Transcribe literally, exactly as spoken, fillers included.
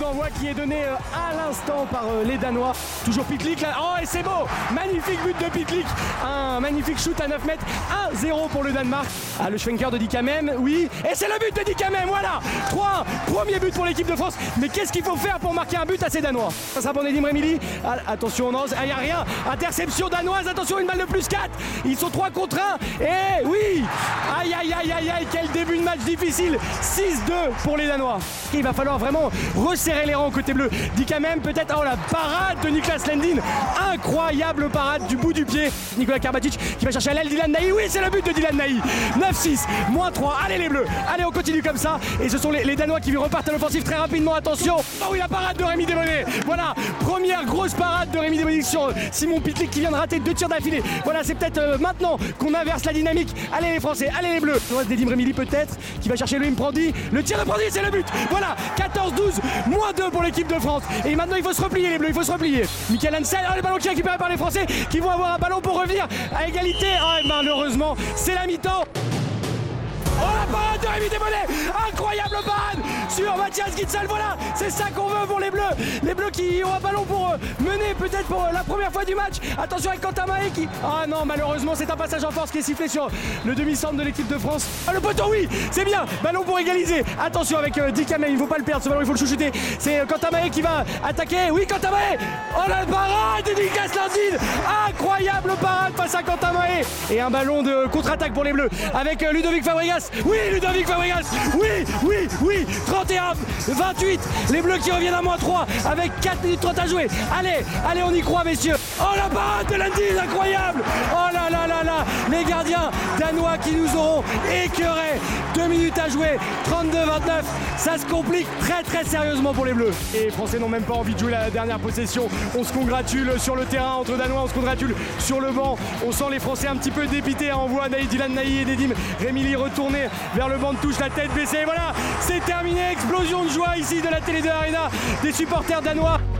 d'envoi qui est donné à l'instant par les Danois. Toujours Pitlick là. Oh et c'est beau. Magnifique but de Pitlick. Un magnifique shoot à neuf mètres. un zéro pour le Danemark. Ah, le Schwenker de Dickamem, oui. Et c'est le but de Dickamem, voilà. trois un. Premier but pour l'équipe de France. Mais qu'est-ce qu'il faut faire pour marquer un but à ces Danois? Ça sera pour Nedim Remili. Ah, attention, non, il n'y a rien. Interception danoise. Attention, une balle de plus quatre. Ils sont trois contre un. Et oui. Aïe, aïe, aïe, aïe, aïe. Quel début de match difficile. six deux pour les Danois. Il va falloir vraiment resserrer les rangs côté bleu. Dickamem peut-être. Oh la parade de Niklas Lendin. Incroyable parade du bout du pied. Nicolas Karabatic qui va chercher à l'aile Dylan Naï. Oui, c'est le but de Dylan Naï. neuf six, moins trois. Allez les bleus. Allez, on continue comme ça. Et ce sont les, les Danois qui repartent à l'offensive très rapidement. Attention. Oh oui, la parade de Rémi Desbonnets. Voilà, première grosse parade de Rémi Desbonnets sur Simon Pitlick qui vient de rater deux tirs d'affilée. Voilà, c'est peut-être euh, maintenant qu'on inverse la dynamique. Allez les Français, allez les bleus. Nedim Remili peut-être qui va chercher Louis Prandi. Le tir de Prandi, c'est le but. Voilà, quatorze douze, moins deux pour l'équipe de France. Et maintenant, il faut se replier les bleus, il faut se replier. Michael Hansel, oh, le ballon qui est récupéré par les Français qui vont avoir un ballon pour revenir à égalité. Oh, et malheureusement, c'est la mi-temps. Oh la parade de Rémi Desbonnets. Incroyable parade sur Mathias Gidsel. Voilà, c'est ça qu'on veut pour les Bleus. Les Bleus qui ont un ballon pour euh, mener peut-être pour euh, la première fois du match. Attention avec Quentin Mahé qui... Ah non, malheureusement, c'est un passage en force qui est sifflé sur le demi-centre de l'équipe de France. Ah, le poteau, oui, c'est bien. Ballon pour égaliser. Attention avec euh, Dickamem, il ne faut pas le perdre ce ballon, il faut le chouchouter. C'est euh, Quentin Mahé qui va attaquer. Oui, Quentin Mahé. Oh la parade de Niklas Lendin. Incroyable parade face à Quentin Mahé. Et un ballon de contre-attaque pour les Bleus avec euh, Ludovic Fabregas. Oui, Ludovic Fabregas. Oui, oui, oui. trente et un vingt-huit. Les Bleus qui reviennent à moins trois avec quatre minutes trente à jouer. Allez, allez, on y croit, messieurs. Oh, la parade de Lendin, incroyable. Oh là là là là. Les gardiens danois qui nous auront écœurés. deux minutes à jouer. trente-deux vingt-neuf. Ça se complique très très sérieusement pour les Bleus. Et les Français n'ont même pas envie de jouer la dernière possession. On se congratule sur le terrain entre Danois. On se congratule sur le banc. On sent les Français un petit peu dépités. On voit Naï, Dylan Naï et Nedim Remili retourner vers le banc de touche, la tête baissée. Voilà, c'est terminé. Explosion de joie ici de la Télé deux Arena des supporters danois.